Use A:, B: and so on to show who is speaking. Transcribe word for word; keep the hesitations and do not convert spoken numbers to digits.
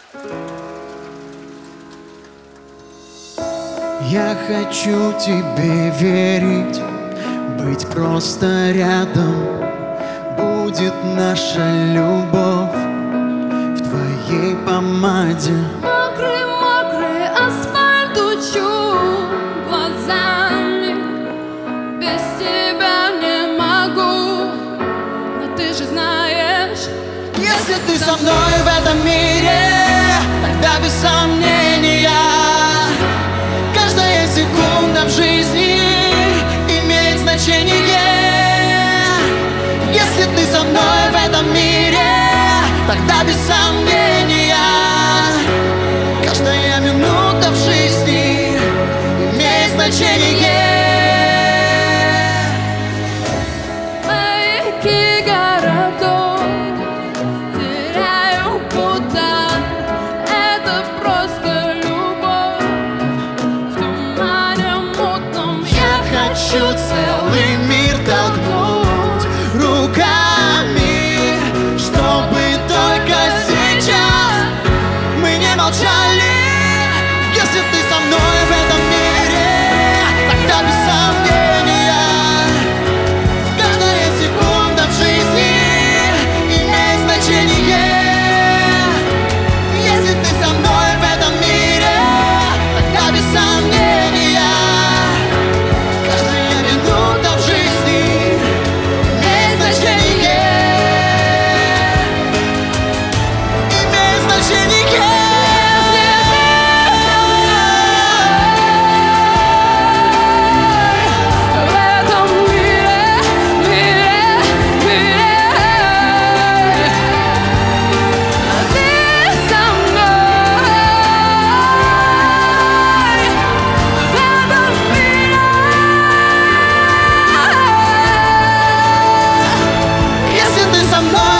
A: Я хочу тебе верить, быть просто рядом. Будет наша любовь в твоей помаде.
B: Мокрый, мокрый асфальт учу глазами. Без тебя не могу, но ты же знаешь,
A: если ты со мной в этом мире, тогда без сомнения каждая секунда в жизни имеет значение. Если ты со мной в этом мире, тогда без сомнения каждая минута в жизни имеет значение.
B: маяки городов теряю пута. Это просто любовь в тумане мутном.
A: Я хочу целый мир толкнуть руками, чтобы только сейчас мы не молчали. Если ты со мной в этом мире, тогда без сомнения каждая секунда в жизни имеет значение. Если ты со мной в этом мире, тогда без сомнения каждая минута в жизни имеет значение. Имеет значение.
B: В этом мире, мире, мире ты со мной. В этом мире,
A: Если ты со мной